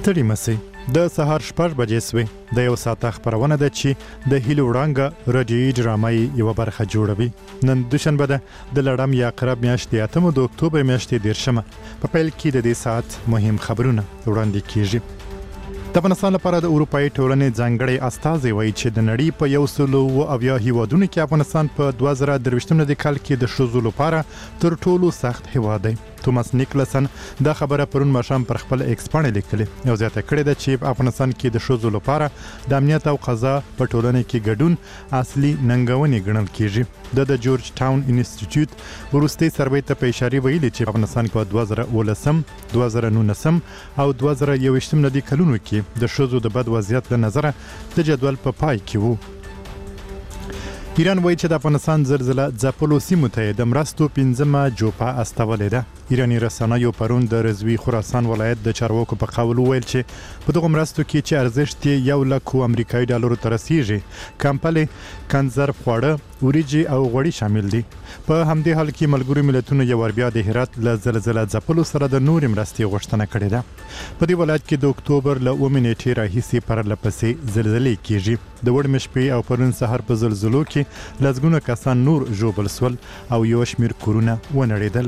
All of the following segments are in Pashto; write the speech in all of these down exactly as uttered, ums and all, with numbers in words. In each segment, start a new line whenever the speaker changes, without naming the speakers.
ستړي مسئ د سهار شپږ بجې سوې د یو ساعته خپرونه ده چې د هیلو وړانګه رادیوي ډرامایي یوه برخه جوړوي. نن دوشنبه ده د لړم یا عقرب میاشتې اتمه د اکتوبر میاشتې دېرشمه. په پیل کې د دې ساعت مهم خبرونه وړاندې کیږي. د افغانستان لپاره د اروپایي ټولنې ځانګړی استازی وایي چې د نړۍ په یو سل اوه اویا هیوادونو کې افغانستان په دوه زره درویشتم میلادي کال کې د ښځو لپاره تر ټولو سخت هیواد دی. توماس نیکلسن دا خبره پرون ماښام پر خپل ایکس پاڼه لیکلې او زیاته کړې ده چې په افغانستان کې د ښځو لپاره د امنیت او قضا په ټولنه کې ګډون اصلي ننګونې ګڼل کیږي. د د جورج ټاون انسټیټیوټ وروستي سروې ته په اشاره ویلي چې افغانستان په دوه زره اوولسم دوه زره نولسم او دوه زره یوویشتم میلادي کلونو کې د ښځو د بد وضعیت له نظره د جدول په پا پای کې وو. ایران وایي چې د افغانستان زلزله ځپلو سیمو ته د مرستو پنځمه جوپه استولې ده. ایراني رسنیو پرون د رضوي خراسان ولایت د چارواکو په قول وویل چې په دغه مرستو کې چې ارزښت یې یو لک امریکایي ډالرو ته رسیږي کمپلې کنزرف خواړه وریجې او غوړي شامل دي. په همدې حال کې ملګرو ملتونو یو ور بیا د هرات له زلزله ځپلو سره د نورې مرستې غوښتنه کړې ده. په دې ولایت کې د اکتوبر له اوومې نیټې راهیسې پرله پسې زلزلې کیږي. د وړمې شپې او پرون سهار په زلزلو کې لسګونه کسان نور ژوبل سول او یو شمېر کورونه ونړېدل.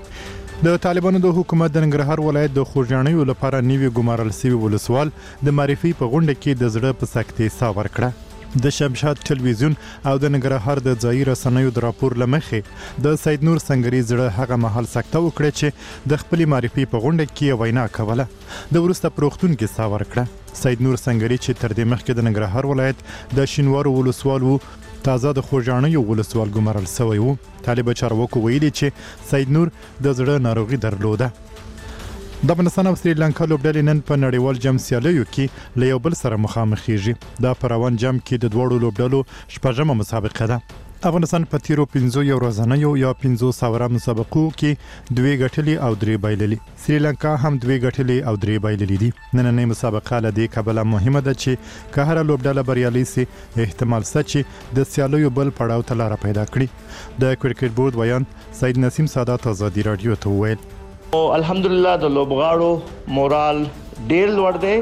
د طالبانو د حکومت د ننګرهار ولایت د خوږیاڼیو لپاره نوي ګمارل سوي ولسوال د معرفي په غونډه کې د زړه په سکتې ساه ورکړه. د شمشاد ټلویزیون او د ننګرهار د ځایي رسنیو د راپور له مخې د سید نور سنگري زړه هغه مهال سکته وکړه چې د خپلې معرفي په غونډه کې وینا کوله. د وروسته پروختون کې ساه ورکړه. سید نور سنگري چې تر دې مخکې د ننګرهار ولایت د شینوارو ولسوال وو تازه د خوږیاڼیو ولسوال ګمارل سوی وو. طالب چارواکو ویلي چې سید نور د زړه ناروغي درلوده. د افغانستان او سریلانکا لوبډلې نن په نړیوال جام سیالیو کې له یو بل سره مخامخېږي. دا په روان جام کې د دواړو لوبډلو شپږمه مسابقه ده. افغانستان په تیرو پنځو یو ورځنیو یا پنځو ساوره مسابقو کې دوې ګټلې او درې بایللې. سریلانکا هم دوې ګټلې او درې بایللې دي. نننۍ مسابقه له دې کبله مهمه ده چې که هره لوبډله بریالۍ سي احتمال شته چې د سیالیو بل پړاو ته لاره پیدا کړي. د کرکټ بورډ ویان سید نسیم سادات ازادي رادیو ته وویل
الحمدلله د لوبغاړو مورال ډیر لوړ دی.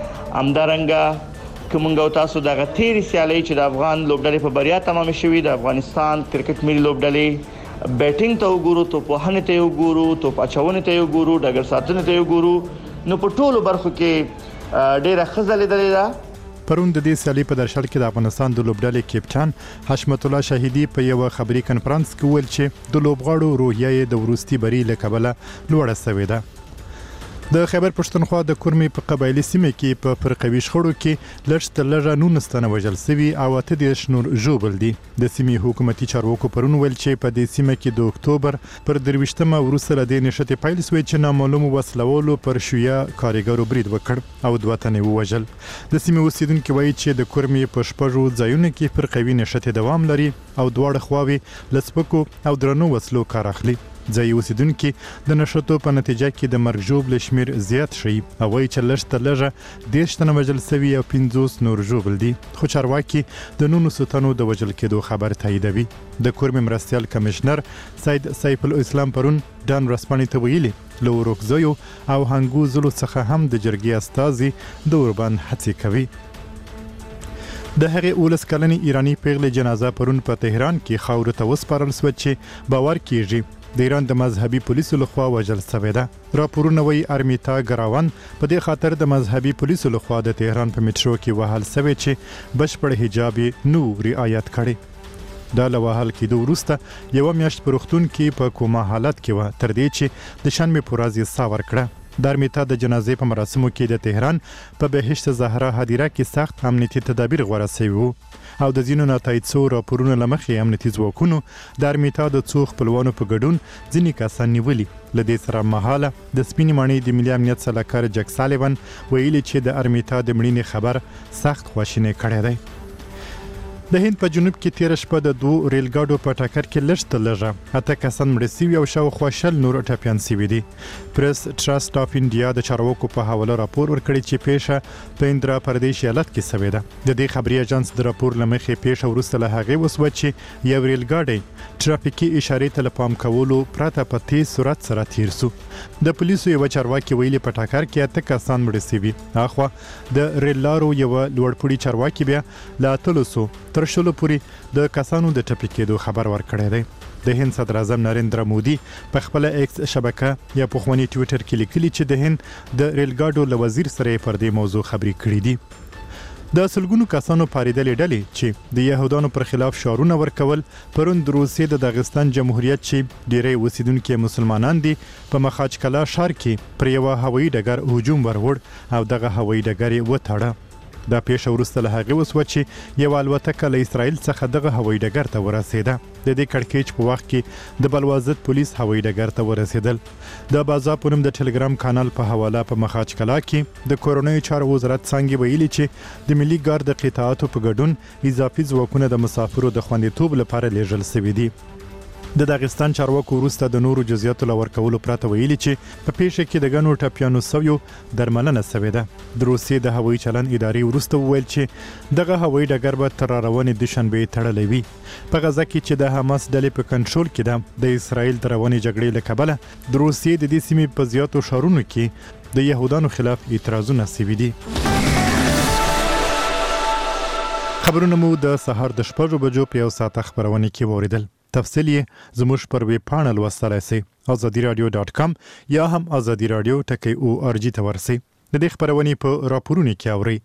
همدارنګه کومنګ تاسو دغه تیری سیالي چې د افغان لوبډلې په بریا تمام شوې د افغانستان کرکټ ملي لوبډلې بیټینګ ته وګورو، توپ وهنې ته وګورو، توپ اچونې ته وګورو، ډګر ساتنې ته وګورو، نو په ټولو برخو کې ډیره ښه ځلېدلې ده.
پرون د دې سیالي په درشل کې د افغانستان د لوبډلې کپټان حشمت الله شهیدي په یو خبري کنفرانس کې ویل چې د لوبغاړو روحیه یې د وروستي بری له کبله لوړه شوې ده. د خیبر پښتونخوا د کورمې په قبایلي سیمه کې په فرقوي شخړو کې لږ تر لږه نولس تنه وژل سوي او اته دېرش نور ژوبل دي. د سیمې حکومتي چارواکو پرون ویل چې په دې سیمه کې د اکتوبر پر درویشتمه وروسته له دې نښتې پیل سوې چې نامعلومو وسلوالو پر شیعه کارګرو برید وکړ او دوه تنې ووژل. د سیمې اوسیدونکي وایي چې د کورمې په شپږو ځایونو کې فرقوي نښتې دوام لري او دواړه خواوې له سپکو او درنو وسلو کار اخلي. ځایي اوسیدونکي د نښتو په نتیجه کې د مرګ ژوبل شمیر زیات شي او وایي چې لږ تر لږه دېرش تنه وژل سوي او پنځوس نور ژوبل دي. خو چارواکي د نولسو تنو د وژل کېدو خبر تاییدوي. د کورمې مرستیال کمشنر سید سیف الاسلام پرون ډان ورځپاڼې ته ویلي له ورکزیو او هنګو زلو څخه هم د جرګې استازي د اوربان هڅې کوي. د هغې اوولس کلنې ایراني پیغلې جنازه پرون په تهران کې خاورو ته وسپارل سوه چې باور کیږي د ایران د مذهبي پولیسو لخوا وژل سوې ده. راپورونه وایي ارمیتا ګراوان په دې خاطر د مذهبي پولیسو لخوا د تهران په میټرو کې وهل سوې چې بشپړ حجاب یې نو رعایت کړی. دا له وهل کېدو وروسته یوه میاشت په روغتون کې په کوما حالت کې وه تر دې چې د شنبې په ورځ یې ساه ورکړه. د ارمیتا د جنازې په مراسمو کې د تهران په بهشت زهرا هدیره کې سخت امنیتي تدابیر غوره سوي وو او د ځینو ناتایید شوو راپورونو له مخې امنیتي ځواکونو د ارمیتا د څو خپلوانو په ګډون ځینې کسان نیولي. له دې سره مهاله د سپینې ماڼۍ د ملي امنیت سلاکار جک سالیوان ویلي چې د ارمیتا د مړینې خبر سخت خواشینی کړی دی. د هند په جنوب کې تیر شپه د دوه ریل ګاډو په ټکر کې لږ تر لږه اته کسان مړه سوي او شاوخوا شل نور ټپیان سوي دي. پریس ټرست اف انډیا د چارواکو په حواله راپور ورکړی چې پیښه په اندرا پردیش ایالت کې شوې ده. د دې خبري اژانس د راپور له مخې پیښه وروسته له هغې وسوه چې یو ریل ګاډی ټرافیکي اشارې ته له پام کولو پرته په تیز سرعت سره تیر سو. د پولیسو یو چارواکي ویلي په ټاکر کې اته کسان مړ شوي. اخوا د ریل لارو یو لوړپوړي چارواکي بیا لا تلوسو تر شلو پورې د کسانو د ټپي کېدو خبر ورکړی دی. د هند صدر اعظم نریندرا مودي په خپل ایکس شبکه یا په خواني ټوئیټر کې لیکلي چې د هند د ریل ګاډو له وزیر سره پر دې موضوع خبرې کړې دي. د سلګونو کسانو پاریدلې ډلې چې د يهودانو پر خلاف شعارونه ورکول پرون د روسیې د داغستان جمهوریت چې ډیری اوسیدونکو مسلمانان دي په مخاچکلا ښار کې پر یو هوایي ډګر هجوم وروړ او دغه هوایي ډګر یې وتړه. دا پیښه وروسته له هغې وسوه چې یو الوتکه له اسرائیل څخه دغه هوایي ډګر ته ورسېده. د دې کړکېچ په وخت کې د بلوازت پولیس هوایي ډګر ته ورسېدل. د بازار په نوم د ټلګرام کانال په حواله په مخاچکلا کې د کورونیو چارو وزارت څنګه ویلي چې د ملي ګارد د قطاعاتو په ګډون اضافي ځواکونه د مسافرو د خوندیتوب لپاره لیږل شوي دي. د داغستان چارواکو وروسته د نورو جزئیاتو لور کولو پرته ویلي چې په پیښه کې د غنو ټاپیانو سویو درملنه شوې ده. د روسیې د هوایي چلن ادارې وروسته وویل چې دغه هوایي ډګر به تر روانې دوشنبه تړلی وي. په غزه کې چې د حماس ډلې په کنټرول کې ده د اسرائیل د روانې جګړې له کبله د روسیې د دې سیمې په زیاتو ښارونو کې د يهودانو خلاف اعتراضونه شوي دي. خبرونه مو د سهار د شپږو بجو په یو ساعت خبرونه کې واوریدل. تفصیل یې زموږ پر ویب پاڼل لوستلای شئ azadi radio dot com یا هم azadi radio ټکی او ار جی ته ورسئ. د دې خبرونې په راپورونو کې اورئ.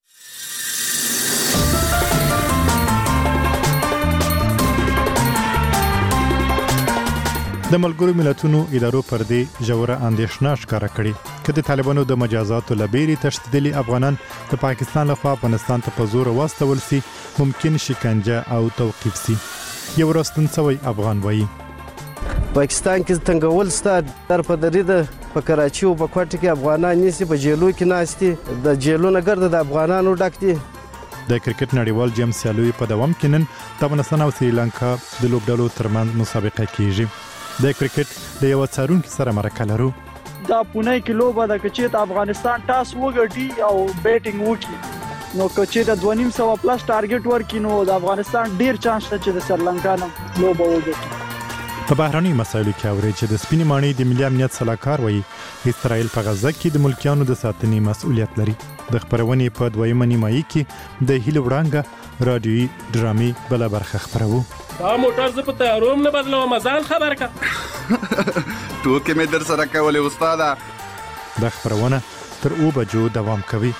د ملګرو ملتونو ادارو پر دې ژوره اندېښنه ښکاره کړې چې د طالبانو د مجازاتو لبیري تشدیدي افغانان د پاکستان لخوا افغانستان ته په زور واستول سي ممکن شکنجه او توقيف سي. یو راستون سوی افغان وایي
پاکستان کې څنګه ولسته در په درې د په کراچي او په کوټه کې افغانان نيسي په جیلو کې ناشتي د جیلو نه ګرځي د افغانانو ډکتي.
د کرکټ نړیوال جام سیالوي په دوام کې نن د افغانستان او سریلانکا د لوبډلو ترمنځ مسابقه کیږي. د کرکټ د یو څارونکو سره مرکه لرو.
دا پونه کې لوبه د کچې افغانستان ټاس وګټي او بیټینګ وکړي نو کچې د دوه نیم سو پلس ټارګټ ورکړي نو د افغانستان ډیر چانس شته چې د سریلانکا نه لوبه وګټي.
په بهرني مسایلو کې اوري چې د سپینې ماڼۍ د ملي امنیت صلاحکار وایي اسرائیل په غزه کې د ملکیانو د ساتنې مسؤلیت لري. د خبرونې په دویمه نیمایي کې د هیلو وړانګه رادیوي ډرامې بل برخه خبرو.
دا موټر زه په تیاروم نه بدلوم ځان خبر کا
ټوکې مې در سره کولې استاده.
د خبرونه تر او بجو دوام کوي.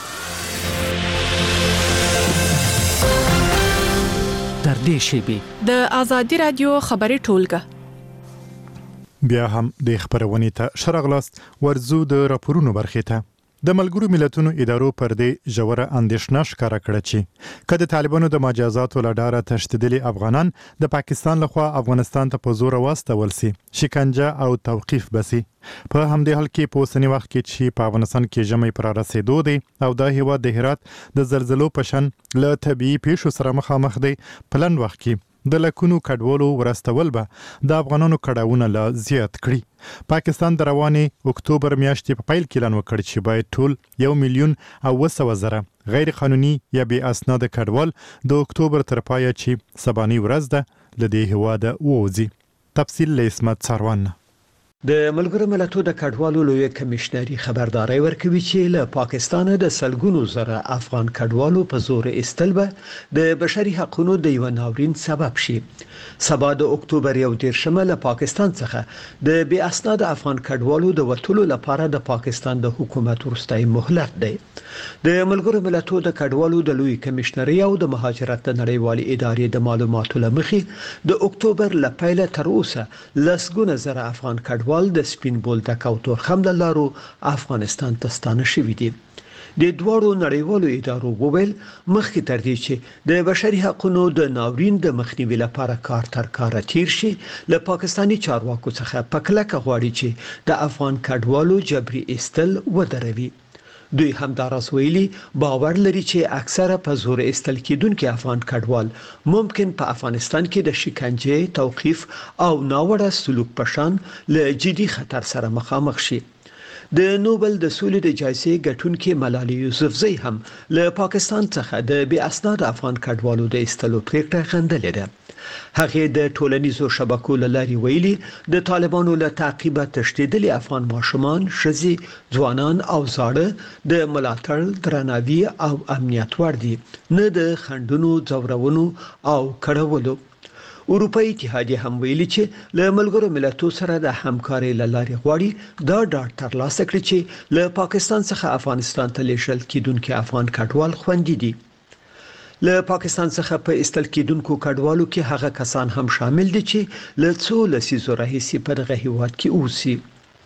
در دې شیبې
د آزادي رادیو خبري ټولګه
بیا هم د خبرونې ته شرغلاست ورزو د راپورونو برخه ته. د ملګرو ملتونو ادارو پر دې ژوره اندېښنه ښکاره کړه چې کله د طالبانو د مجازاتو لډاره تشدیدي افغانان د پاکستان لخوا افغانستان ته په زور واستول سي شکنجه او توقيف بسي. په همدې حال کې په اوسنی وخت کې چې په افغانستان کې ژمي پر رسیدو دي او د هیواد د هرات د زلزلو په شان له طبيعي پیښو سره مخامخ دي په لن وخت کې د لکونو کډوالو ورستول به د افغانانو کډاونه لا زیات کړي. پاکستان د روانې اکتوبر میاشتې په پیل کې اعلان وکړ چې باید ټول یو میلیون او وسوه زره غیر قانوني یا بې اسناد کډوال د اکتوبر تر پایه چې سباني ورځ ده له دې هواده ووځي. تفصیل له اسمت سروان.
د ملګرو ملتونو د کډوالو لوی کمشنري خبرداري ورکوي چې له پاکستان د سلګونو زره افغان کډوالو په زور استل به د بشري حقوقو د یو ناورین سبب شي. سبا د اکتوبر یو دیرشمه له پاکستان څخه د بې اسناد افغان کډوالو د وټولو لپاره د پاکستان د حکومت ورستای مهلت دی. د ملګرو ملتونو د کډوالو د لوی کمشنري او د مهاجرت نړیوالې ادارې د معلوماتو لمخې د اکتوبر له پیله تر اوسه لسګونه زره افغان کډوال د سپین بولدک او تورخم له لارو افغانستان ته ستانه شوي دي. د دوړو نړیوالو ادارو وویل مخکې تر دې چې د بشري حقوقو د ناورین د مخنیوي لپاره کار تر کار تیر شي له پاکستاني چارواکو څخه پکلک غواړي چې د افغان کډوالو جبري استل ودروي. دوی همداراز ویلي باور لري چې اکثره په زور استل کېدونکو افغان کډوال ممکن په افغانستان کې د شکنجه، توقيف او ناوړه سلوک په شان له جدي خطر سره مخامخ شي. د نوبل د سولې د جایزې ګټونکې ملالۍ یوسفزۍ هم له پاکستان څخه د بې اسناد افغان کډوالو د ایستلو پریکړه غندلې ده. هغه د ټولنیزو شبکو له لارې ویلي د طالبانو له تعقیبه تښتېدلي افغان ماشومان، ښځې، ځوانان او زاړه د ملاتړ، درناوي او امنیت وړ دي، نه د خنډونو، ځورونو او کړولو. اروپایي اتحادیه هم ویلي چې له ملګرو ملتونو سره د همکارۍ له لارې غواړي دا ډاډ ترلاسه کړي چې له پاکستان څخه افغانستان ته لیږل کېدونکي افغان کډوال خوندي دي. له پاکستان څخه په ایستل کېدونکو کډوالو کې هغه کسان هم شامل دي چې له څو لسیزو راهیسې په دغه هیواد کې اوسي.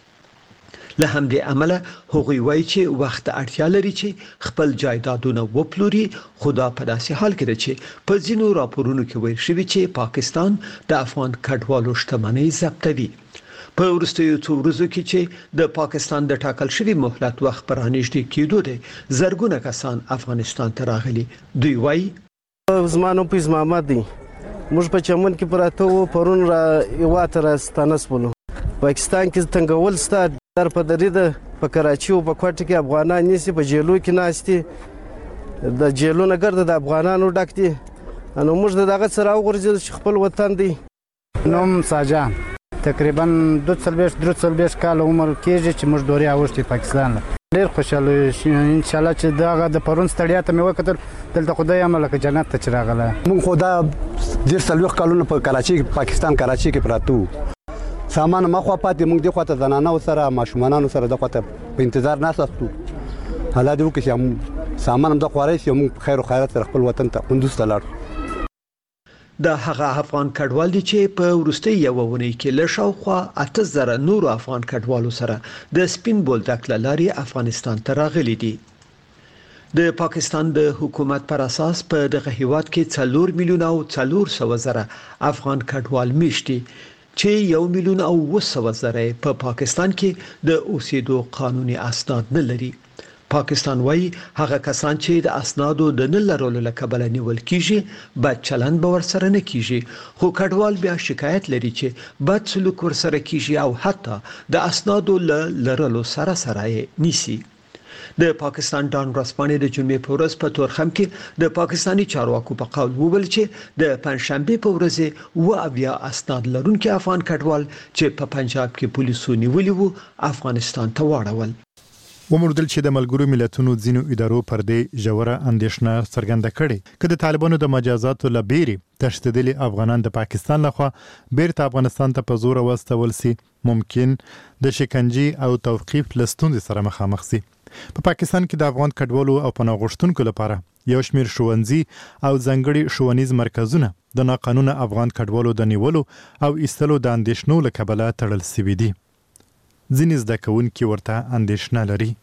له همدې امله هغوی وایي چې وخت اړتیا لري چې خپل جایدادونه وپلوري، خو دا په داسې حال کې ده چې په ځینو راپورونو کې ویل شوي چې پاکستان د افغان کډوالو شتمنۍ ضبطوي. په وروستیو څو ورځو کې چې د پاکستان د ټاکل شوي مهلت وخت پر رانږدې کېدو دی، زرګونه کسان افغانستان ته راغلي. دوی وایي
زما نوم فیض محمد دی، موږ په چمن کې پراته وو، پرون را هیواد ته راستانه شولو. پاکستان کې تنګول ستا در په درې ده، په کراچي او په کوټه کې افغانان نیسي، په جیلو کې ناستي، د جیلونو ګرد د افغانانو ډک دي. نو موږ د دغه سره وغورځېدو چې خپل وطن دی.
نوم ساجان، تقریبا دوه څلوېښت درې څلوېښت کاله عمر کېږي چې موږ دورې اوښتې پاکستان له. ډېر خوشحاله یو انشاءالله چې دغه د پرون ستړیا ته مې وکتل، دلته خدای هم لکه جنت ته چې راغلی.
موږ خو دا ډېر څلوېښت کلونه په کراچي پاکستان کراچي کې پراته وو. سامان مخوا پاتې، موږ دې خواته زنانو سره ماشومانانو سره د خواته په انتظار ناستو. حالا دې وکړي چې سامان هم د خوارای شي، موږ خیر او خیرات سره خپل وطن ته قندوز ته لاړو.
د هغه افغان کډوال دي چې په وروستي یو ونې کې له شاوخوا اته زره نورو افغان کډوالو سره د سپین بولدک له لارې افغانستان ته راغلي دي. د پاکستان د حکومت پر اساس په دغه هیواد کې څلور میلیون او څلور سوه زره افغان کډوال میشتي، چې یو میلیون او اوه سوه زره په پاکستان کې د اوسېدو قانوني اسناد نه لري. پاکستان وایي هغه کسان چې د اسنادو د نه لرلو له کبله نیول کیږي، بد چلند به ورسره نه کیږي، خو کډوال بیا شکایت لري چې بد سلوک ورسره کیږي او حتی د اسنادو له لرلو سره سره یې نیسي. د پاکستان ډان ورځپاڼې د جمعې په ورځ په تورخم کې د پاکستاني چارواکو په قول وویل چې د پنځشنبه په ورځ اووه اویا اسناد لرونکي افغان کډوال چې په پنجاب کې پولیسو نیولي وو افغانستان ته واړول.
وموندل چې د ملګرو ملتونو ځینو ادارو پر دې ژوره اندېښنه څرګنده کړې چې د طالبانو د مجازاتو لبيري تښتېدلي افغانان د پاکستان لخوا بیرته افغانستان ته په زور واستول سي، ممکن د شکنجې او توقیف لستوندې سره مخامخ سي. په پاکستان کې د افغان کډوالو او پناه غوښتونکو لپاره یو شمېر ښوونځي او ځانګړي ښوونیز مرکزونه د ناقانونه افغان کډوالو د نیولو او ایستلو د اندېښنو له کبله تړل سوي دي. ځینې زده کوونکي ورته اندېښنه لري.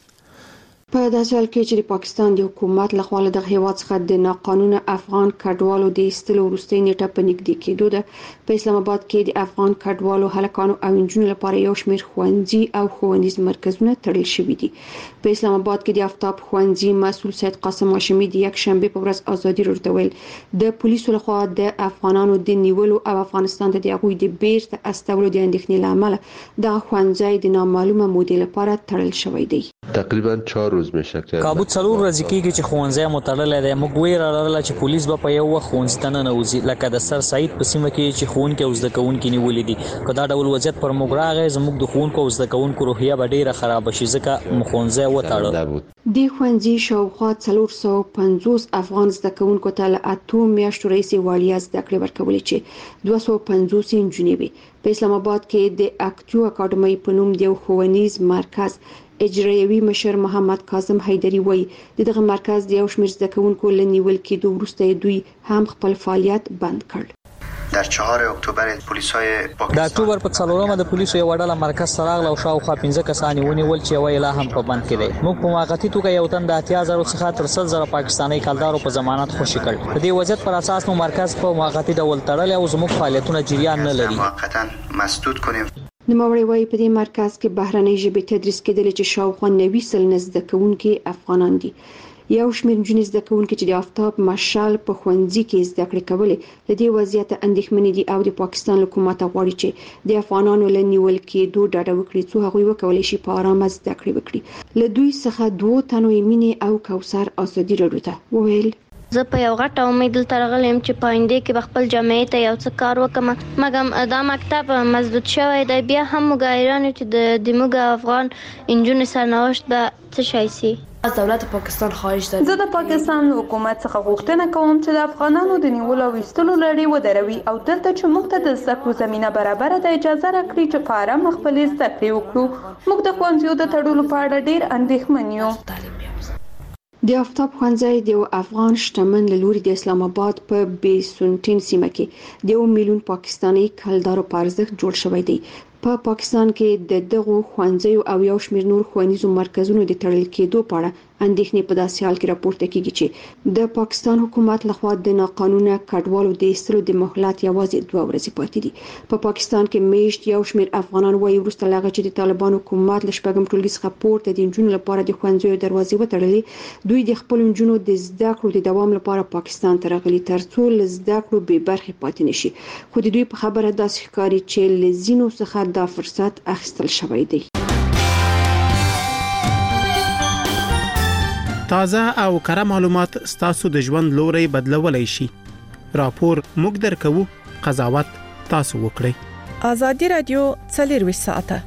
په داسې حال کې چې د پاکستان د حکومت لخوا له دغه هیواد څخه د ناقانونه افغان کډوالو د ایستلو وروستۍ نیټه په نږدې کېدو ده، په اسلام آباد کې د افغان کډوالو هلکانو او نجونو لپاره یو شمېر ښوونځي او ښوونیز مرکزونه تړل شوي دي. په اسلام آباد کې د آفتاب ښوونځي مسؤل سید قاسم هاشمي د یکشنبه په ورځ ازادي راډیو ویل د پولیسو لخوا د افغانانو د نیولو او افغانستان ته د هغوی د بیرته استولو د اندېښنې له امله دغه ښوونځی د نامعلومه مودې لپاره تړل شوی دی.
تقریبا چهار روز میشه که
کابو څلور ورځې کېږي چې ښوونځی مو تړلی دی. موږ ویره لرله چې پولیس به په یو وخت ښوونځي ته ننوځي، لکه د سر سعید په سیمه کې چې ښوونکي او زده کوونکي نیولي دي. که دا ډول وضعیت پر موږ راغی، زموږ د ښوونکو او زده کوونکو روحیه به ډېره خرابه شي، ځکه مو ښوونځی وتړه.
دې ښوونځي شاوخوا څلور سوه پنځوس افغان زده کوونکو ته له اتو میاشتو راهیسې وړیا زده کړې ورکولې چې دوه سوه پنځوس یې نجونې وې. په اسلام آباد کې د اکتیو اکاډمۍ په نوم د یو ښوونیز مرکز اجرایوي مشر محمد کاظم حیدري وایي د دغه مرکز د یو شمېر زده کوونکو له نیول کېدو وروسته دوی هم خپل فعالیت بند کړ.
در چهار اکتبر پلیسای پاکستان
د اکتوبر په څلورمه د پولیسو یو ډله مرکز ته راغله او شاوخوا پنځه کسان یې ونیول چې یو یې لا هم په بند کې دی. موږ په موقتي توګه یو تن د اتیا زرو څخه تر سل زره پاکستاني کلدارو په ضمانت خوشي کړ. په دې وضعیت پر اساس مو مرکز په موقتي ډول تړلی او زموږ فعالیتونه جریان نه لري.
موقتا مسدود کنیم.
نوموړی وایي په دې مرکز کې بهرنۍ ژبې تدریس کېدلې چې شاوخوا نوي سلنه زده کوونکي افغانان دي. یو شمېر نجونې زده کوونکې چې د آفتاب مشال په ښوونځي کې زده کړې کولې له دې وضعیته اندېښمنې دي او د پاکستان له حکومت غواړي چې د افغانانو له نیول کېدو ډاډه وکړي څو هغوی وکولی شي په آرامه زده کړې وکړي. له دوی څخه دوو تنو یې مینې او کوثر ازادي راډیو ته وویل
زه په یو غټه امید دلته راغلی یم چې په آینده کې به خپل جامعې ته یو څه کار وکړم مګر دا مکتب مسدود شوی دی بیا هم موږ حیران یو چې د موږ افغان نجونې سرنوشت به څه شی سي.
از دولت پاکستان خواهش دارم زه د پاکستان حکومت څخه غوښتنه کوم چې د افغانانو د نیولو او ایستلو لړۍ ودروي او دلته چې موږ ته د زده کړو زمینه برابره ده اجازه راکړي چې په آرامه خپلې زده کړې وکړو. موږ د ښوونځیو د تړلو په اړه ډېر اندېښمن یو.
د آفتاب ښوونځی د یو افغان شتمن له لوري د اسلام آباد په بیسونټین سیمه کې د یو میلیون پاکستاني کلدارو په ارزښت جوړ شوی دی. په پاکستان کې د دغو ښوونځیو او یو شمېر نور ښوونیزو مرکزونو د تړل کېدو په اړه اندېښنې په داسې حال کې راپورته کیږي چې د پاکستان حکومت لخوا د ناقانونه کډوالو د ایستلو د مهلت یوازې دوه ورځې پاتې دي. په پاکستان کې میشت یو شمېر افغانان وایي وروسته له هغه چې د طالبان حکومت له شپږم ټولګي څخه پورته د نجونو لپاره د ښوونځیو دروازې وتړلې دوی د خپلو نجونو د زده کړو د دوام لپاره پاکستان ته راغلي ترڅو له زده کړو بې برخې پاتې نشي. خو د دوی په خبره داسې ښکاري چې له ځینو څخه دا فرصت اخیستل شوی دی.
تازه او کره معلومات ستاسو د ژوند لوري بدلولای شي. راپور موږ درکو، قضاوت تاسو وکړئ.
ازادي رادیو څلور ساعته.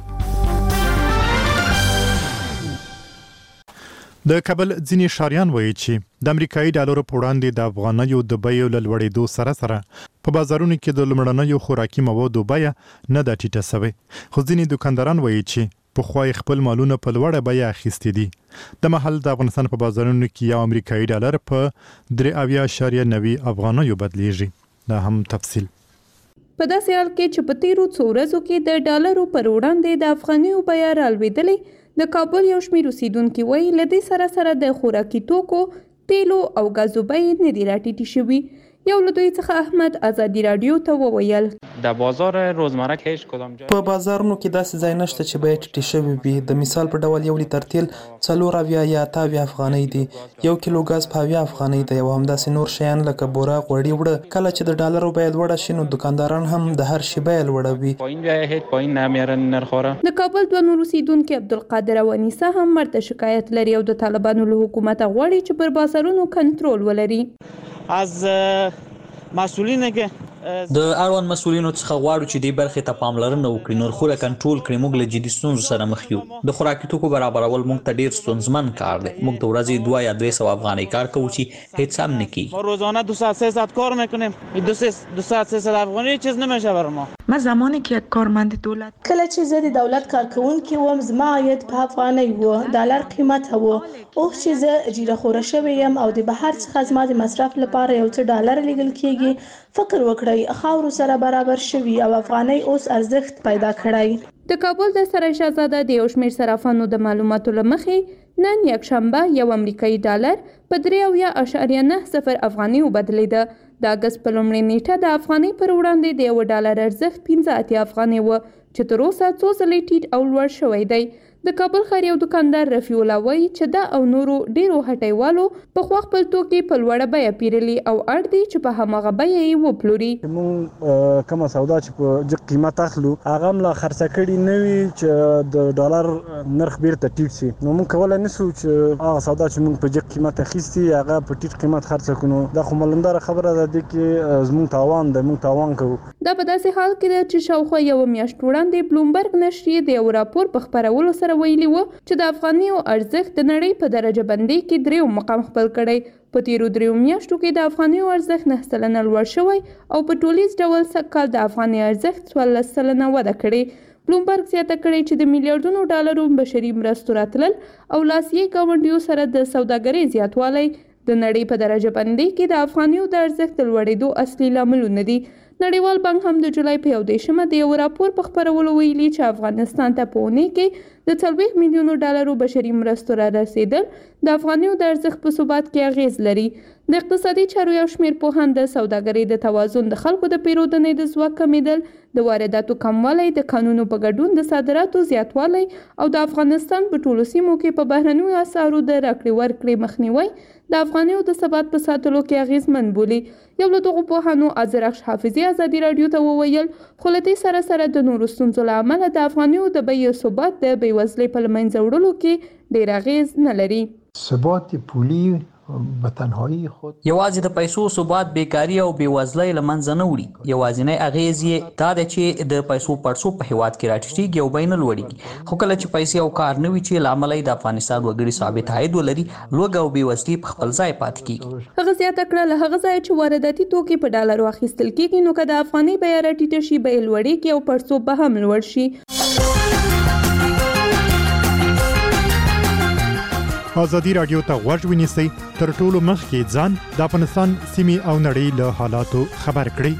د کابل ځینی شاریان وایي چې د امریکایي ډالرو په وړاندې د افغانیو د بیو له لوړېدو سره سره په بازارونو کې د لومړنیو خوراکي موادو بیه نه ده ټیټه شوې. خو ځینې دکانداران وایي چې په خوای خپل مالونه په لوړه بیه اخیستي دي. د محل د افغانستان په بازارونو کې یو امریکایي ډالر په درې اویا اشاریه نوي افغانیو بدلیږي. دا هم تفصیل.
په داسې حال کې چې په تیرو څو ورځو کې د ډالرو پر وړاندې د افغانیو بیه رالوېدلې، د کابل یو شمېر اوسیدونکي وایي له دې سره سره د خوراکي توکو، تیلو او غازو بیې نه دي راټیټې شوي. یو له دوی څخه احمد ازادي رادیو ته وویل
د بازار روزمره کې هیڅ کدام جای
په بازارونو کې داسې ځای نشته چې بیې ټیټې شوي وي. د مثال په ډول یو لیتر تیل څلور اویا یا اته اویا افغانۍ دي، یو کیلو ګاز په اویا افغانۍ دی او همداسې نور شیان لکه بوره، غوړي، وړه. کله چې د ډالرو بیه لوړه شي نو دکانداران هم د هر شي بیه لوړوي.
پایین بیه هیڅ پایین نمیارن نرخوره.
د کابل دوه نور اوسیدونکي عبدالقادر او انیسه هم مرته شکایت لري او د طالبانو له حکومت غواړي چې پر بازارونو کنټرول ولري.
از مسئولین که
د اړوند مسؤلینو څخه غواړو چې دې برخې ته پاملرنه وکړي، نرخونه کنټرول کړي. موږ له جدي ستونزو سره مخ یو. د خوراکي توکو برابرول موږ ته ډیر ستونزمن کار دی. موږ د ورځې دوه یا درې سوه افغانۍ کار کوو چې هیڅ هم نه کیږي.
ما روزانه دو ساعت سه ساعت کار میکنیم. دو ساعت سه ساعت افغانی چیز نمیشه برای ما.
ما زمانی که یک کارمند دولت
کله چې زه د دولت کارکونکي وم زما عاید په افغانۍ و، ډالر قیمت و. اوس چې زه اجاره خوره شوی یم او د بهر څخه زما د مصرف لپاره یو څه ډالر لیږل کیږي، فکر وکړئ خاورو سره برابر شوي او افغانۍ اوس ارزښت پیدا کړی.
د کابل د سرای شهزاده د یو شمېر صرافانو د معلوماتو له مخې نن یکشنبه یو امریکایي ډالر په درې اویا اشاریه نه صفر افغانۍ وبدلېده. د اګست په لومړۍ نیټه د افغانۍ پر وړاندې د یو ډالر ارزښت پنځه اتیا افغانۍ و چې تر اوسه څو ځلې ټیټ او لوړ شوی دی. د کابل ښار یو دکاندار رفیع الله وایي چې دا او نورو ډیرو هټیوالو پخوا خپل توکي په لوړه بیه پیرلي او اړ دي چې په هماغه بیه یې وپلوري.
موږ کومه سودا چې په جګ قیمت اخلو هغه هم لا خرڅه کړي نه وي چې د ډالر نرخ بیرته ټیټ شي، نو موږ کولی نشو چې هغه سودا چې موږ په جګ قیمت اخیستي هغه په ټیټ قیمت خرڅه کړو. دا خو ملنداره خبره ده دې کې زموږ تاوان دی، موږ تاوان کوو.
دا په داسې حال کې ده چې شاوخوا یوه میاشت وړاندې بلومبرګ نشریې د یو راپور په خپرولو سره ویلي و چې د افغانیو ارزښت د نړۍ په درجه بندۍ کې درېیم مقام خپل کړی. په تیرو دریو میاشتو کې د افغانیو ارزښت نه سلنه لوړ شوی او په ټولیز ډول سږکال د افغاني ارزښت څوارلس سلنه وده کړې. بلومبرګ زیاته کړې چې د میلیارډونو ډالرو بشري مرستو راتلل او لاسیې ګاونډیو سره د سوداګرۍ زیاتوالی د نړۍ په درجه بندۍ کې د افغانیو د ارزښت لوړېدو اصلي لاملونه دي. نړیوال بانک هم د جولای په یو دېرشمه د یو راپور په خپرولو ویلي چې افغانستان ته په اونۍ کې د څلوېښت میلیونو ډالرو بشري مرستو را رسیدل د افغانیو د ارزښت په ثبات کې اغیز لري. د اقتصادي چارو یو شمېر پوهان د سوداګرۍ د توازن، د خلکو د پیرودنې د ځواک کمیدل، د وارداتو کموالی، د قانونو په ګډون د صادراتو زیاتوالی او د افغانستان په ټولو سیمو کې په بهرنیو اسعارو د راکړې ورکړې مخنیوی د افغانیو د ثبات په ساتلو کې اغیزمن بولي. یو له دغو پوهانو ازرخش حافظي ازادي راډیو ته وویل خو له دې سره سره د نورو ستونزو له امله د افغانیو د بیې ثبات د بېوزلۍ په له منځه وړلو کې ډېر اغیز نه لري.
ثبات پولی به تنهایی خود
یوازې د پیسو ثبات بیکاری او بیوزلۍ له منځه نه وړي. یوازینی اغیز یې دا دی چې د پیسو پړسو په هیواد کې راټیټېږي او بیې نه لوړېږي. خو کله چې پیسې او کار نه وي چې له امله د افغانستان وګړي ثابت عاید ولري، لوږه او بیوزلي په خپل ځای پاتې کېږي.
هغه زیاته کړه له هغه ځایه چې وارداتي توکي په ډالرو اخیستل کېږي، نو که د افغانۍ بیه راټیټه شي، بیې لوړېږي او پړسو به هم لوړ شي.
ازادي راډیو ته غوږ ونیسئ، تر ټولو مخکې ځان د افغانستان سیمې او نړۍ له حالاتو خبر کړئ.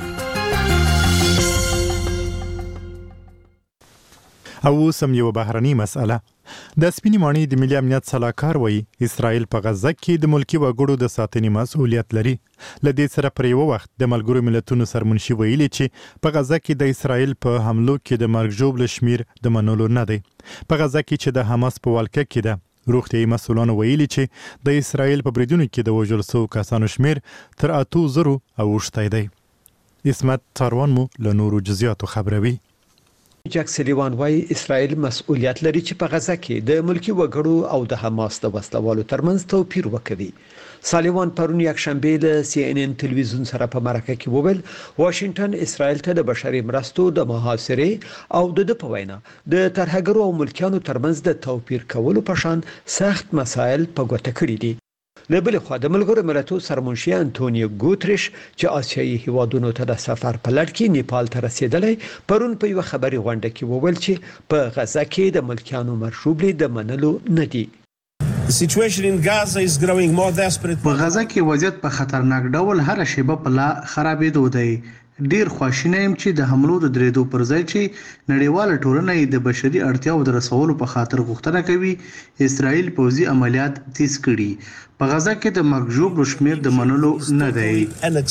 او اوس هم یوه بهرنۍ مسئله. د سپینې ماڼۍ د ملي امنیت سلاکار وایي اسرائیل په غزه کې د ملکي وګړو د ساتنې مسؤلیت لري. له دې سره پر یوه وخت د ملګرو ملتونو سرمنشي ویلي چې په غزه کې د اسرائیل په حملو کې د مرګ ژوبله شمیر د منلو نه دی. په غزه کې چې د حماس په ولکه کې ده، روغتیايي مسؤلانو ویلي چې د اسرائیل په بریدونو کې د وژل شوو کسانو شمیر تر اتو زرو اوښتی دی. اسمت تاروان مو له نورو جزئیاتو خبروي.
جک سلیوان وايي اسرائیل مسؤلیت لري چې په غزه کې د ملکی وګړو او د حماس د وسلوالو ترمنځ توپیر وکړي. سالیوان پرون یک شنبه له سی ان ان تلویزیون سره په مرکه کې وویل واشنگټن اسرائیل ته د بشري مرستو د محاصرې او د په وینا د ترهګرو او ملکیانو ترمنځ د توپیر کولو په شان سخت مسایل په ګوته کړي دي. له بل خوا د ملګرو ملتونو سرمنشي انټونیو ګوتریش چې آسیایي هیوادونو ته د سفر په لړ کې نیپال ته رسیدلی، پرون په یو خبري غونډه کې وویل چې په غزه کې د ملکیانو مرشوبلي د منلو نه دي.
په غزه کې وضعیت په خطرناک ډول هر شیبه په لا خرابېدو دی. ډیر خواشینی یم چې د حملو د درېدو پر ځای چې نړیواله ټولنه د بشري اړتیاو د رسولو په خاطر غوښتنه کوي اسرائیل پوځي عملیات تیز کړي. په غزه کې د مرګ ژوبلو شمیر د منلو نه دی.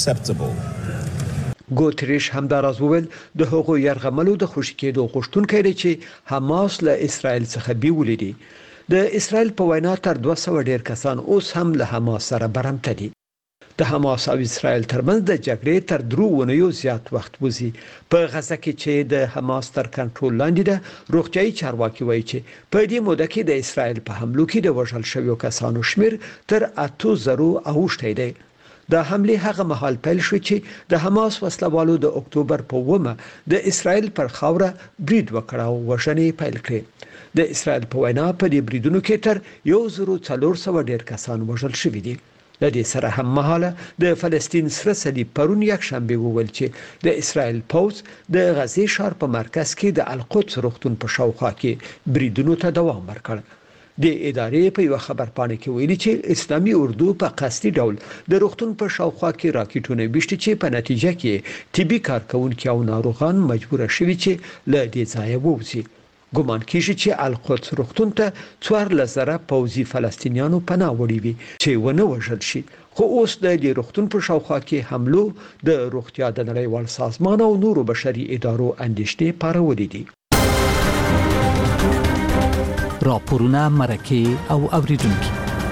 ګوتریش همداراز وویل د هغو یرغملو د خوشي کېدو غوښتونکی دی چې حماس له اسرائیل څخه بیولې دي. د اسرائیل په وینا تر دوه سوه ډیر کسان اوس هم له حماس سره برمته دي. د حماس او اسرائیل ترمنځ د جګړې تر درو اونیو زیات وخت وځي. په غزه کې چې د حماس تر کنټرول لاندې ده، روغتیايي چارواکي وایي چې په دې موده کې د اسرائیل په حملو کې د وژل شویو کسانو شمیر تر اتو زرو اوښتی دی. د حملې هغه مهال پیل شو چې د حماس وسلوالو د اکتوبر په اوومه د اسرائیل پر خاوره برید وکړ او وژنې پیل کړې. د اسرائیل په وینا په دې بریدونو کې تر یو زرو څلور سوه ډیر کسان وژل شوي دي. له دې سره هم مهاله د فلسطین سره صلیب پرون یک شنبه وویل چې د اسرائیل پوځ د غزې ښار په مرکز کې د القدس روغتون په شاوخوا کې بریدونو ته دوام ورکړ. د ادارې په یو خبرپاڼه کې ویلي چې اسلامي اردو په قصدي ډول د روغتون په شاوخوا کې راکټونه ویشتي چې په نتیجه کې طبي کارکونکي او ناروغان مجبور شوي چې له دې ځایه ووځي. ګمان کیږي چې القدس روغتون ته څوارلس زره پوځي فلسطینیانو پناه وړي وي چې ونه وژل شي. خو اوس د دې روغتون په شاوخوا کې حملو د روغتیا د نړیوال سازمان او نورو بشري ادارو اندېښنې پارولې دي.
راپورونه مرکه او اوریدونکي.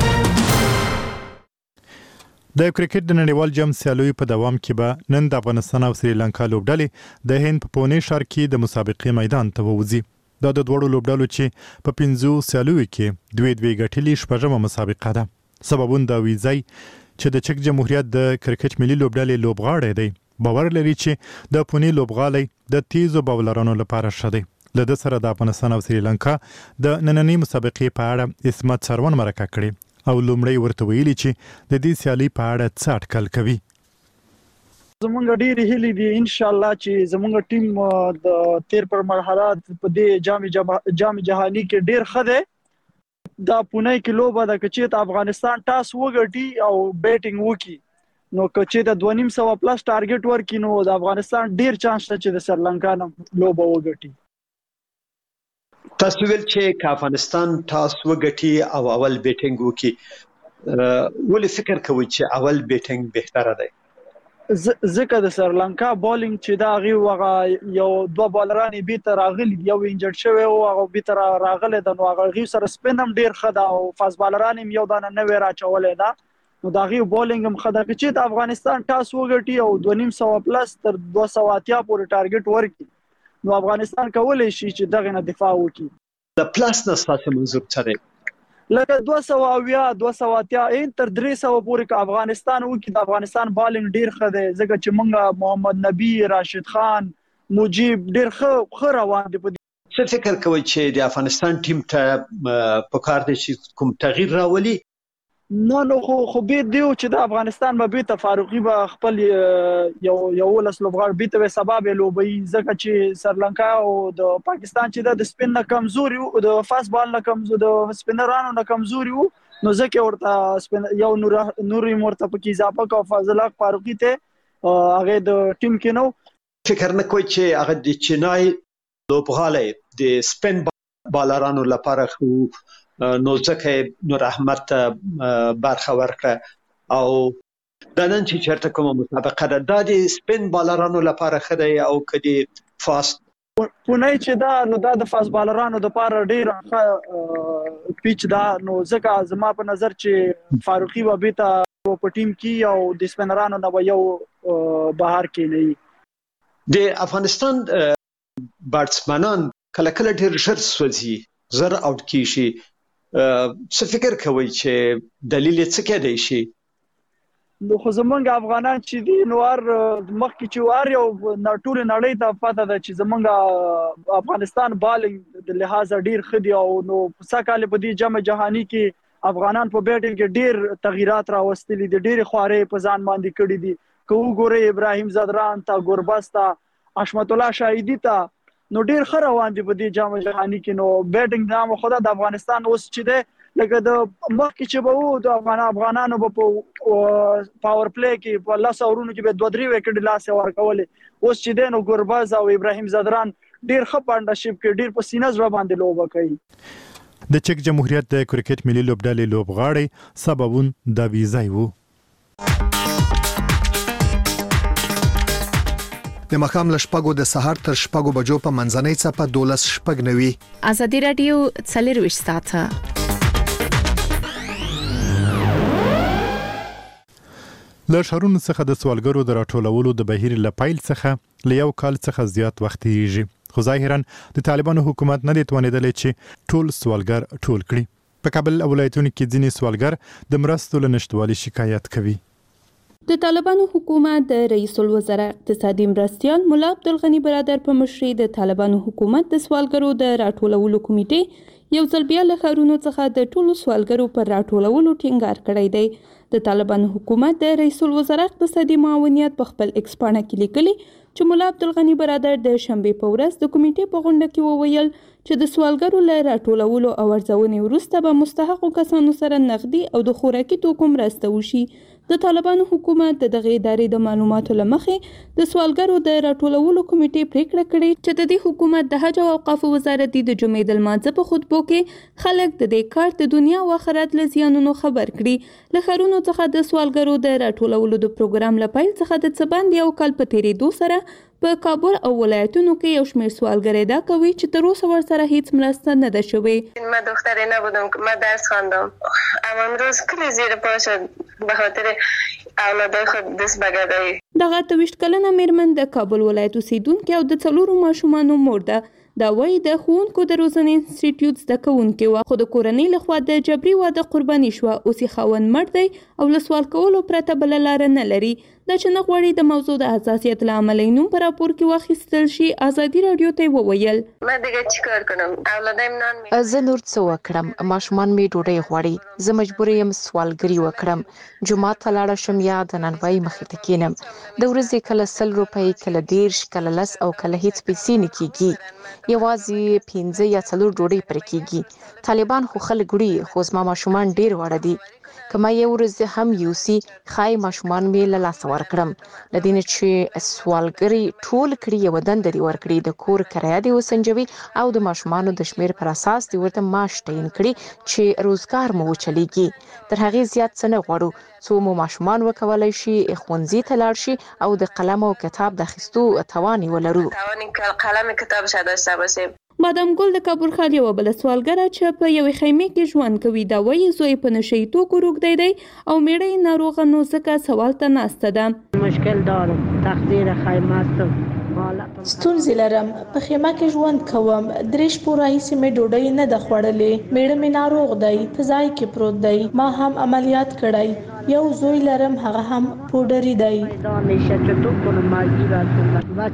د کرکټ د نړیوال جام سیالیو په دوام کې به نن د افغانستان او سریلانکا لوبډلې د هند په پونې ښار کې د مسابقې میدان ته ووځي. دا د دوړو لوبډلو چې په پنځو سیالیو کې دوی دوی ګټلې شپږمه مسابقه ده. سببون دا ویزای چې د چک جمهوریت د کرکټ ملي لوبډلې لوبغاړی دی. باور لري چې د پونې لوبغالی د تیزو باولرانو لپاره ښه دی. له ده سره د افغانستان او سریلانکا د نننۍ مسابقې په اړه اسمت سروان مرکه کړې او لومړی ورته ویلي چې د دې سیالۍ په اړه څه اټکل کوي.
زمونږ ډېرې هیلې دي ان شاء الله چې زمونږ ټیم د تیر پر مرحله په دې جام جام جهاني کې ډېر ښه دی. دا پونه کې لوبه ده که چېرته افغانستان ټاس وګټي او بیټینګ وکړي نو که چېرته دوه نیم سوه پلس ټارګټ ورکړي نو د افغانستان ډېر چانس شته چې د سریلانکا نه لوبه وګټي.
تاسو ویل چې که افغانستان ټاس وګټي او اول بیټینګ وکړي ولې فکر کوئ چې اول بیټینګ بهتره دی؟
ځکه د سریلانکا بالینګ چې دا غي وغه یو دوه بالران بیت راغلي یو انجر شوی او هغه بیت راغله د نو هغه غي سره سپینم ډیر خدا او فاست بالران یو دانه نه ویرا چولې دا نو دا غي بالینګ هم خدا چې د افغانستان ټاس وګټي او دوه نیم سو پلس تر دوه سو اتیا پورې ټارګټ ورکړي نو افغانستان کولای شي چې دغه نه دفاع وکړي
د پلاس نه ستاسو منظور څه دی؟
لکه دوه سو اویا دوه سو اتیا ان تر درې سو پورې که افغانستان وکړي د افغانستان بالینګ ډیر ښه دی ځکه چې موږ محمد نبی راشد خان مجيب ډیر ښه ښه روان دي.
څه فکر کوئ چې د افغانستان ټیم ته پکار دی چې کوم تغییر راولي؟
نه نو خو خو به دیو چې د افغانستان به بیت فاروقي به خپل یو یو ولس لوبغاړ بیت به سبب لوبي ځکه چې سریلانکا او د پاکستان چې د سپین نه کمزوري او د فاست بال نه کمزوري د سپینرانو نه کمزوري وو نو ځکه ورته سپین یو نور نوري مرته پکې اضافه کو فضل حق فاروقي ته هغه د ټیم کې نو
فکر نه کوي چې هغه د چینای لوبغاړي د سپین بالرانو لپاره خو نو ځکه نور احمد برخه ورکړه او د نن چې چېرته کومه مسابقه ده دا د سپین بالرانو لپاره ښه دی او که د فاست
پونی چې دا نو دا د فاست بالرانو دپاره ډېره ښه پیچ ده نو ځکه زما په نظر چې فاروقي به بېرته په ټیم کې او د سپینرانو نه به یو بهر کې نه وي.
د افغانستان باتسمنان کله کله ډېر ژر سوځي زر اوټ کېږي څه فکر کوئ چې دلیل یې څه کېدی شي؟
نو خو زمونږ افغانان چې دي نو هر مخکې چې هر یو ټولې نړۍ ته پته ده چې زمونږ افغانستان بالینګ د لحاظه ډېر ښه دي او نو سږ کال په دې جام جهاني کې افغانان په بیټینګ کې ډېر تغییرات راوستلي دي ډېرې خوارۍ په ځان باندې کړي دي که وګورئ ابراهیم زدران ته ګربز ته حشمت الله شاهدي ته نو ډیر ښه روان دي په دې جام جهاني کې نو بیټینګ نام خدا د افغانستان اوس چې دی لکه د مخکې چې به وو د افغان افغانانو به په پاور پلی کې په لس اورونو کې به دوه درې وکټې لاسې ورکولې اوس چې دی نو ګربز او ابراهیم زدران ډیر ښه پارټنرشپ کې ډیر په سینه زړه باندې لوبه کوي.
د چک جمهوریت د کرکټ ملي لوبډلې لوبغاړي سببون د ویزای وو.
د مخام لشپګو د سحر تر شپګو بجو په منځنۍ څپه دولس شپګ نوي.
ازادي رادیو څلرويشت ساعته.
له شهرونو څخه د سوالګرو د راټولولو د بهیر له پیل څخه له یو کال څخه زیات وخت تیریږي خو ظاهرا د طالبانو حکومت نه دی توانیدلی چې ټول سوالګر ټول کړي. په کابل ولایتونو کې ځینې سوالګر د مرستو له نشټوالي شکایت کوي.
د طالبانو حکومت د رئیس الوزرا اقتصادي مرستیال مولا عبدالغنی برادر په مشرۍ د طالبانو حکومت د سوالګرو د راټولولو کمیټې یو ځل بیا له ښارونو څخه د ټولو سوالګرو پر راټولولو ټینګار کړی دی. د طالبانو حکومت د رئیس الوزرا اقتصادي معاونیت په خپل ایکس پاڼه کې لیکلي چې مولا عبدالغنی برادر د شنبې په ورځ د کمیټې په غونډه کې وویل چې د سوالګرو له راټولولو او ارزونې وروسته به مستحقو کسانو سره نغدي او د خوراکي توکو مرسته وشي. د طالبانو حکومت د دغه ادارې د معلوماتو لمخې د سوالګرو د راټولولو کمیټې پریکړه کړې چې د دې حکومت د حج او اوقافو وزارت د جمعې د لمانځه په خطبو کې خلک د دې کار د دنیا او آخرت له زیانونو خبر کړي. له ښارونو څخه د سوالګرو د راټولولو د پروګرام له پیل څخه د څه باندې یو کال په تیریدو سره په کابل او ولایتونو کې یو شمېر سوالګر ادعا کوي چې تر اوسه ورسره هیڅ مرسته نه ده شوې.
من دختری نبودم که من درس خواندم اما امروز کلی زیر پاش به خاطر اولادای خود دست بگردایی.
دغه اته ویشت کلنه میرمن د کابل ولایت اوسیدونکې او د څلورو ماشومانو مور ده. دا وایي د ښوونکو د روزنې انسټیټیوټ زده کوونکې وه خو د کورنۍ لخوا د جبري واده قرباني شوه. اوس یې خاوند مړ دی او له سوال کولو پرته بله لاره نه لري. دا چې نه غواړي د موضوع د حساسیت له امله یې نوم په راپور کې واخیستل شي. ازادي راډیو ته یې وویل
من دیگه چیکار کنم اولادایم نان می
زه نور څه وکړم ماشومان مې ډوډۍ غواړي زه مجبور یم سوالګري وکړم جومات ته لاړه شم یا د نانوایي مخې ته کینم د ورځې کله سل روپۍ کله دیرش کله لس او کله هیڅ پیسې نه کیږي یوازې پنځه یا څلور ډوډۍ پرې کیږي طالبان خو خلک وړي خو زما ماشومان ډیر وړه دي کما یو ورځ هم یوسي خای ماشومان مې له لاس ورکړم لدین چې سوالګری ټول کړي یو دند دی ورکړي د کور کرایه دی وسنجوي او د ماشومان د شمیر پر اساس دی ورته معاش تعین کړي چې روزګار مو چلیږي تر هغه زیات څه نه غواړو څو مو ماشومان وکولای شي ښوونځي ته لاړ شي او د قلم او کتاب د اخیستو توان ولرو
توان قلم کتاب شاده داشته باشیم
بادام ګل د کابل ښار یوه بله سوالګره چې په یوې خیمې کې ژوند کوي دا وایي زوی په نشه یي توکو روږدی دی او میړه یې ناروغه نو ځکه سوال ته ناسته ده
مشکل دارم تقدیر خیمه است
ستونزې لرم په خیمه کې ژوند کوم درې شپو راهیسې مې ډوډۍ نه ده خوړلې میړه مې ناروغ دی په ځای کې پروت دی ما هم عملیات کړی یو زوی لرم هغه هم پوډري دی